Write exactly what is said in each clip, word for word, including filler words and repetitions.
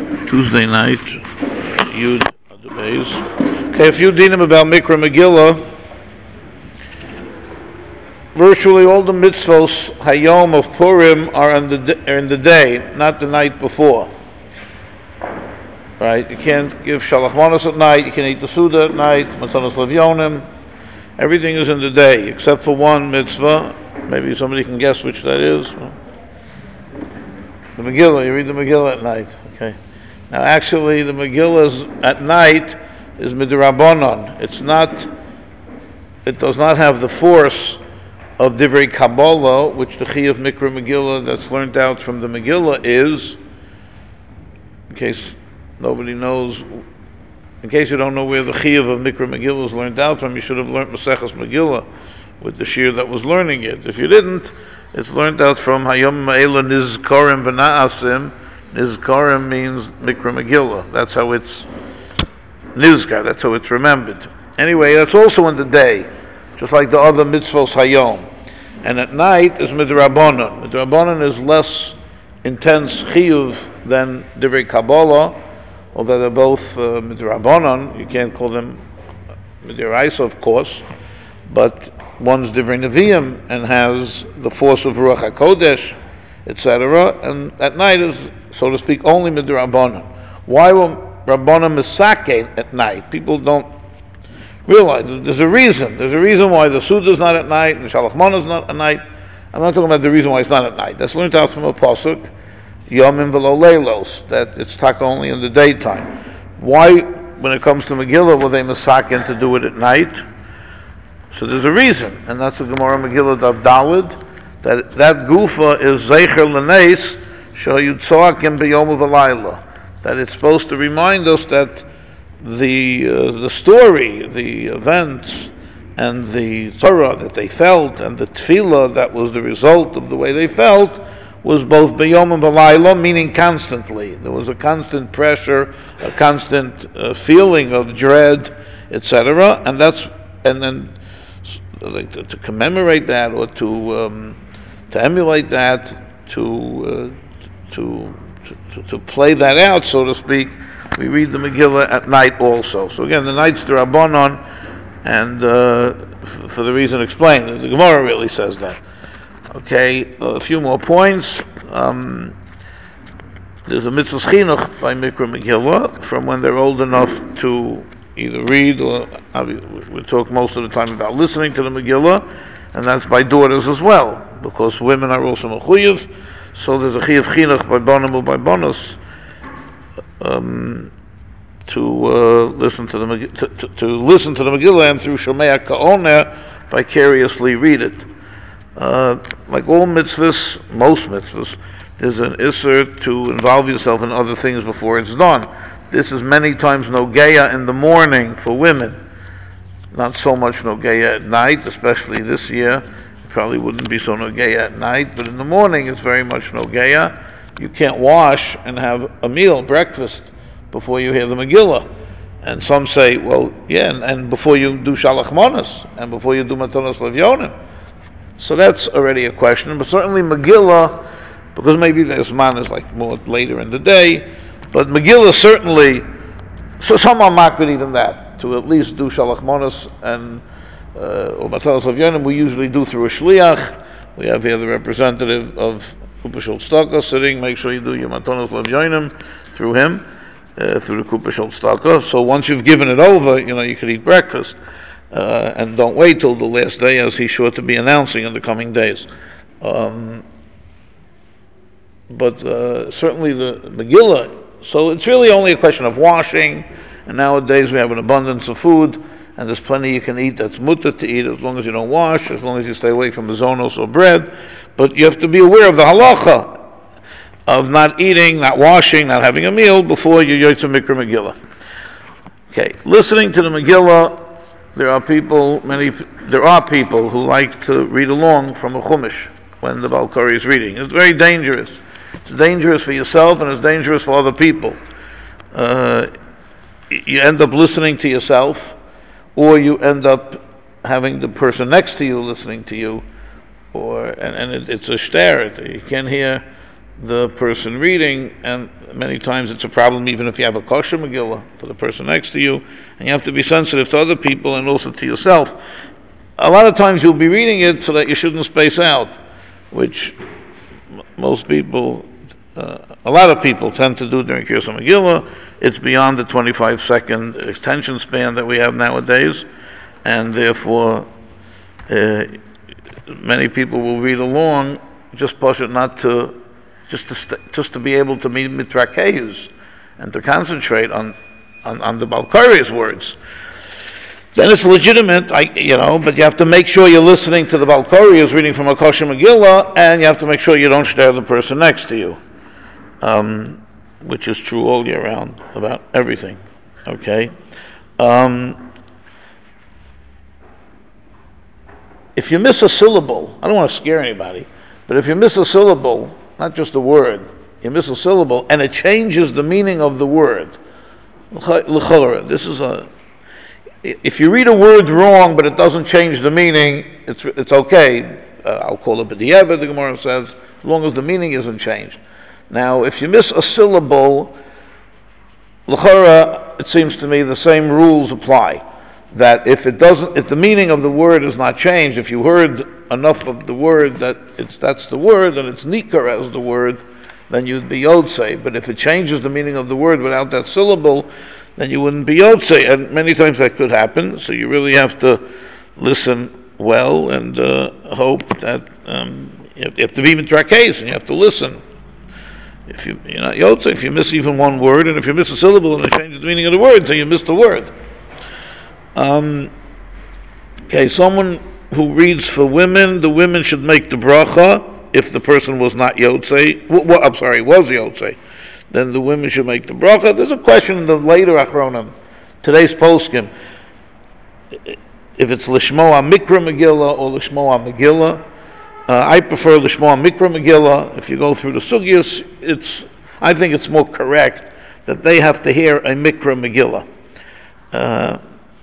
Tuesday night, Yud Adubez. Okay, a few dinim about Mikra Megillah. Virtually all the mitzvos Hayom of Purim are in the are in the day, not the night before. Right? You can't give Shalach Manos at night. You can eat the Suda at night. Matanos Levyonim. Everything is in the day except for one mitzvah. Maybe somebody can guess which that is. The Megillah. You read the Megillah at night. Okay. Now, actually, the Megillah at night is midrabanan. It's not. It does not have the force of Divrei Kabbalah, which the Chiyuv Mikra Megillah that's learned out from the Megillah is. In case nobody knows, in case you don't know where the Chiyuv of Mikra Megillah is learned out from, you should have learned Maseches Megillah with the shir that was learning it. If you didn't, it's learned out from Hayom Ma'ela Nizkarim V'na'asim. Nizkarim means Mikra Megillah. That's how it's Nizkar, that's how it's remembered. Anyway, that's also in the day, just like the other mitzvos Hayom. And at night is Midrabanan. Midrabanan is less intense chiyuv than Divrei Kabbalah, although they're both uh, Midrabanan. You can't call them Midiraisa, of course, but one's Divrei Nevi'im and has the force of Ruach HaKodesh, et cetera. And at night is, so to speak, only Midrabanan. Why will Rabbanan Misake at night? People don't realize there's a reason. There's a reason why the Suda is not at night and the Shalach Manos is not at night. I'm not talking about the reason why it's not at night. That's learned out from a pasuk, Yomim V'lo Leilos, that it's taka only in the daytime. Why, when it comes to Megillah, were they Masakin to do it at night? So there's a reason, and that's the Gemara Megillah Dav Dalid, that that Gufa is Zeicher L'neis Shal Yutzoakim B'yom V'layla, that it's supposed to remind us that the uh, the story, the events, and the Torah that they felt, and the tefillah that was the result of the way they felt, was both b'yom and b'layla, meaning constantly. There was a constant pressure, a constant uh, feeling of dread, et cetera. And that's and then like to, to commemorate that, or to um, to emulate that, to, uh, to to to play that out, so to speak. We read the Megillah at night also. So again, the night's the Rabbanon, and uh, f- for the reason explained, the Gemara really says that. Okay, a few more points. Um, there's a mitzvah chinuch by Mikra Megillah from when they're old enough to either read or uh, we talk most of the time about listening to the Megillah, and that's by daughters as well, because women are also mechuyev. So there's a chiyuv chinuch by banim or by bonus. Um, to uh, listen to the to, to, to listen to the Megillah and through Shomei Ka'oner vicariously read it. Uh, like all mitzvahs, most mitzvahs, there's an isser to involve yourself in other things before it's done. This is many times nogeya in the morning for women, not so much nogeya at night, especially this year. It probably wouldn't be so nogeya at night, but in the morning it's very much nogeya. You can't wash and have a meal, breakfast, before you hear the Megillah. And some say, well, yeah, and, and before you do Shalach Manos, and before you do Matanos Levyonim. So that's already a question. But certainly Megillah, because maybe there's manas like more later in the day, but Megillah certainly, so some are makbid even that, to at least do Shalach Manos and uh, or Matanos Levyonim, we usually do through a Shliach. We have here the representative of Kupa Shel Tzedakah sitting. Make sure you do your Matanos Levyonim through him, uh, through the Kupa Shel Tzedakah. So once you've given it over, you know, you could eat breakfast, uh, and don't wait till the last day, as he's sure to be announcing in the coming days. Um, but uh, certainly the Megillah. So it's really only a question of washing. And nowadays we have an abundance of food, and there's plenty you can eat that's mutter to eat as long as you don't wash, as long as you stay away from the zonos or bread. But you have to be aware of the halacha of not eating, not washing, not having a meal before you yotze Mikra Megillah. Okay, listening to the Megillah, there are people, many, there are people who like to read along from a chumash when the Balkari is reading. It's very dangerous. It's dangerous for yourself and it's dangerous for other people. Uh, you end up listening to yourself, or you end up having the person next to you listening to you, or and, and it, it's a shter. You can't hear the person reading, and many times it's a problem even if you have a kosher Megillah for the person next to you, and you have to be sensitive to other people and also to yourself. A lot of times you'll be reading it so that you shouldn't space out, which m- most people, uh, a lot of people tend to do during Kiryas Megillah. It's beyond the twenty-five second attention span that we have nowadays, and therefore uh, many people will read along, just push it not to just to st- just to be able to meet mitrakeyus and to concentrate on on, on the Balkari's words. Then it's legitimate, I, you know, but you have to make sure you're listening to the Balkari who's reading from a kosher Megillah, and you have to make sure you don't stare the person next to you, um, which is true all year round about everything. Okay. Um, if you miss a syllable, I don't want to scare anybody, but if you miss a syllable, not just a word, you miss a syllable, and it changes the meaning of the word. This is a, if you read a word wrong, but it doesn't change the meaning, it's it's okay. Uh, I'll call it b'diavad, the Gemara says, as long as the meaning isn't changed. Now, if you miss a syllable, l'chora, it seems to me the same rules apply. That if it doesn't, if the meaning of the word is not changed, if you heard enough of the word that it's that's the word and it's nikar as the word, then you'd be yotzei. But if it changes the meaning of the word without that syllable, then you wouldn't be yotzei. And many times that could happen. So you really have to listen well and uh, hope that um, you, have, you have to be mitrakes and you have to listen. If you, you're not yotzei, if you miss even one word, and if you miss a syllable and it changes the meaning of the word, so you miss the word. Um, okay, someone who reads for women, the women should make the bracha if the person was not yotzei. W- w- I'm sorry, was yotzei. Then the women should make the bracha. There's a question in the later Achronim, today's poskim, if it's Lishmoa Mikra Megillah or Lishmoa Megillah. Uh, I prefer Lishmoa Mikra Megillah. If you go through the sugyas, it's, I think it's more correct that they have to hear a Mikra Megillah. Uh,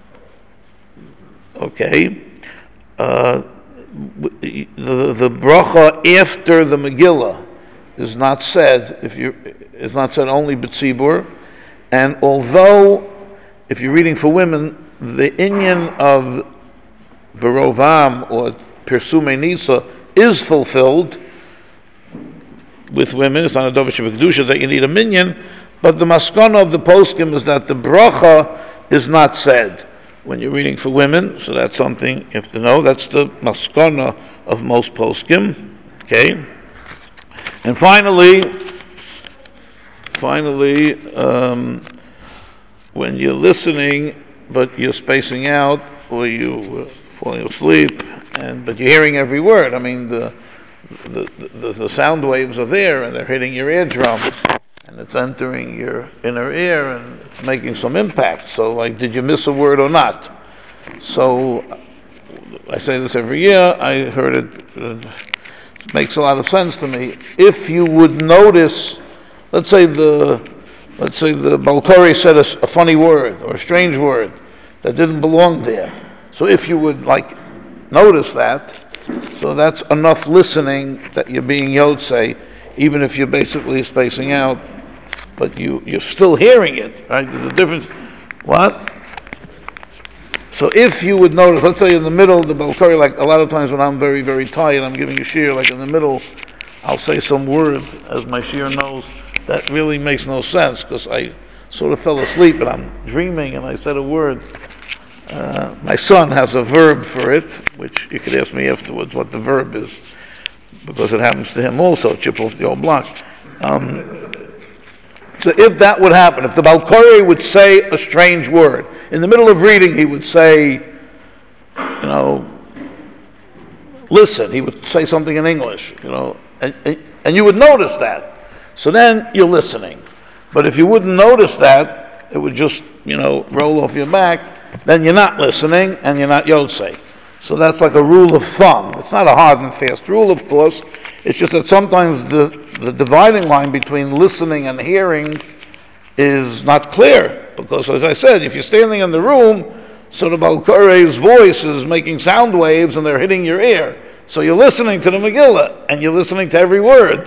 Okay, uh, the the bracha after the Megillah is not said if you is not said only b'tzibur, and although if you're reading for women, the inyan of berovam or persume nisa is fulfilled with women. It's not a dovish b'kedusha that you need a minyan, but the maskana of the poskim is that the bracha is not said when you're reading for women, so that's something you have to know. That's the maskana of most poskim. Okay, and finally, finally, um, when you're listening but you're spacing out or you uh, falling asleep, and but you're hearing every word. I mean, the the, the the sound waves are there and they're hitting your eardrum, and it's entering your inner ear and it's making some impact. So, like, did you miss a word or not? So, I say this every year. I heard it. It makes a lot of sense to me. If you would notice, let's say the, let's say the Balkari said a, a funny word or a strange word that didn't belong there. So, if you would like notice that, so that's enough listening that you're being yotzei, even if you're basically spacing out. But you, you're still hearing it, right? There's a difference. What? So if you would notice, let's say in the middle, the Balkari, like a lot of times when I'm very, very tired, I'm giving a shir, like in the middle, I'll say some word, as my shir knows, that really makes no sense, because I sort of fell asleep and I'm dreaming and I said a word. Uh, my son has a verb for it, which you could ask me afterwards what the verb is, because it happens to him also, chip off the old block. Um, So if that would happen, if the Balkari would say a strange word, in the middle of reading he would say, you know, listen, he would say something in English, you know, and, and you would notice that. So then you're listening. But if you wouldn't notice that, it would just, you know, roll off your back, then you're not listening and you're not yotzei. So that's like a rule of thumb. It's not a hard and fast rule, of course. It's just that sometimes the, the dividing line between listening and hearing is not clear. Because, as I said, if you're standing in the room, so the Balkare's voice is making sound waves and they're hitting your ear. So you're listening to the Megillah and you're listening to every word.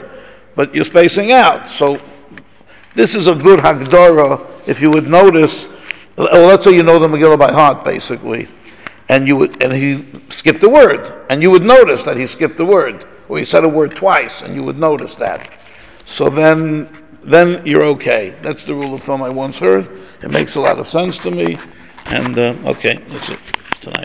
but you're spacing out. So this is a good Hagdara, if you would notice. Well, let's say you know the Megillah by heart, basically, and you would, and he skipped a word, and you would notice that he skipped a word, or he said a word twice, and you would notice that. So then, then you're okay. That's the rule of thumb I once heard. It makes a lot of sense to me, and uh, okay, that's it.